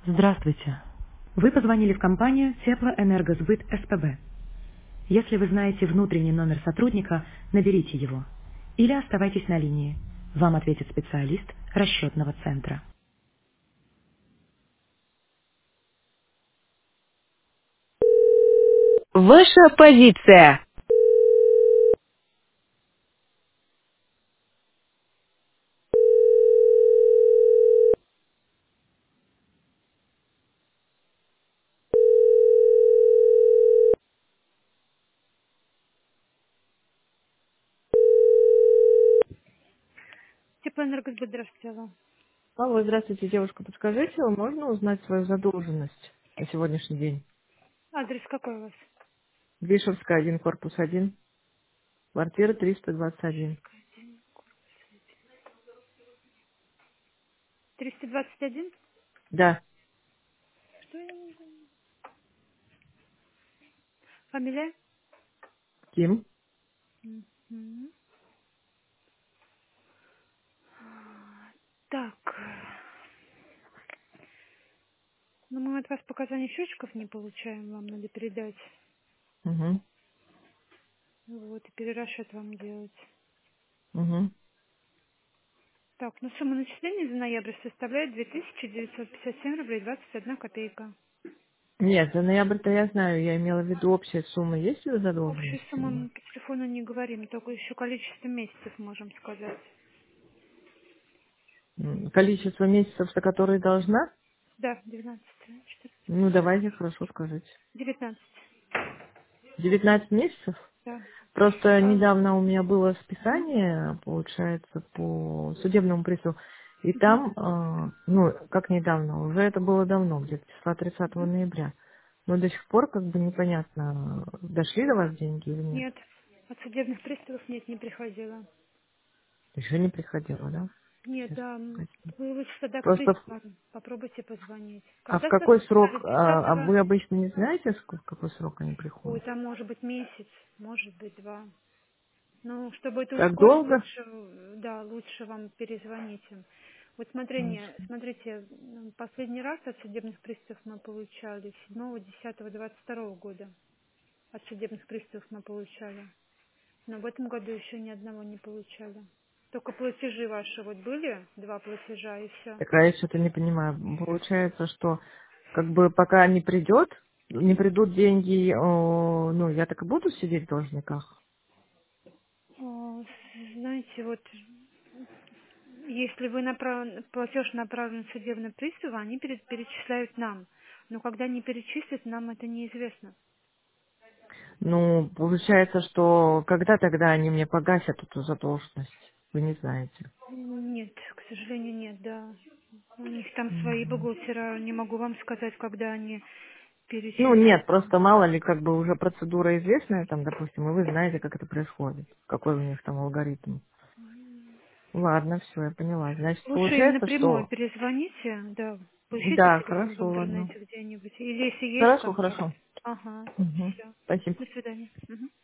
Здравствуйте. Вы позвонили в компанию Теплоэнергосбыт СПБ. Если вы знаете внутренний номер сотрудника, наберите его. Или оставайтесь на линии. Вам ответит специалист расчетного центра. Ваша позиция. Теплоэнергосбыт, здравствуйте, алло. Алло, здравствуйте, девушка. Подскажите, можно узнать свою задолженность на сегодняшний день? Адрес какой у вас? Вишевская, 1, корпус 1, квартира 321. 321? Да, Что я не знаю? Фамилия? Ким. Мгм. Так. Ну, мы от вас показаний счетчиков не получаем, вам надо передать. Угу, Вот, и перерасчет вам делать. угу. Так, ну сумма начисления за ноябрь составляет 2957 рублей 21 копейка. Нет, за ноябрь-то я знаю, я имела в виду общая сумма. Есть ли Общую задолженность или сумму нет? мы по телефону не говорим, только еще количество месяцев можем сказать. Количество месяцев, за которые должна? Да, 19, 14, Ну, давайте, хорошо, скажите. 19, 19 месяцев? да. Просто А, недавно у меня было мгм, списание, получается, по судебному приставу. И мгм, там, ну, как недавно, уже это было давно, где-то числа 30 мгм. ноября. Но до сих пор как бы непонятно, дошли до вас деньги или нет. Нет, от судебных приставов нет, не приходило. Еще не приходило, да? Нет, Сейчас, да, погодите. вы лучше тогда к Просто, Присбару. Попробуйте позвонить. а в Когда какой срок, списали? 30. а вы обычно не знаете, в какой срок они Ой, приходят? там может быть месяц, может быть два. Ну, чтобы это Как ускорить, долго? лучше, да, лучше вам перезвонить им. Вот Конечно. смотрите, последний раз от судебных приставов мы получали 7.10.22 года. От судебных приставов мы получали. Но в этом году еще ни одного не получали. Только платежи ваши вот были, два платежа и все. Так а я что-то не понимаю. Получается, что как бы пока не придет, не придут деньги, ну, я так и буду сидеть в должниках. Знаете, вот если вы платеж направлен в судебный пристав, они перечисляют нам. Но когда не перечислят, нам это неизвестно. Ну, получается, что когда тогда они мне погасят эту задолженность? Вы не знаете. Нет, к сожалению, нет, да. У них там свои Мгм. бухгалтера, не могу вам сказать, когда они Ну, перечислят. нет, просто мало ли, как бы уже процедура известная, там, допустим, и вы знаете, как это происходит, какой у них там алгоритм. Ладно, все, я поняла. Значит, Лучше им получается, напрямую что... перезвоните, да, поищите Да, телефон в хорошо, ладно. интернете где-нибудь. Или если есть Хорошо, контакт. хорошо. Ага, Угу. все. Спасибо. До свидания. Мгм.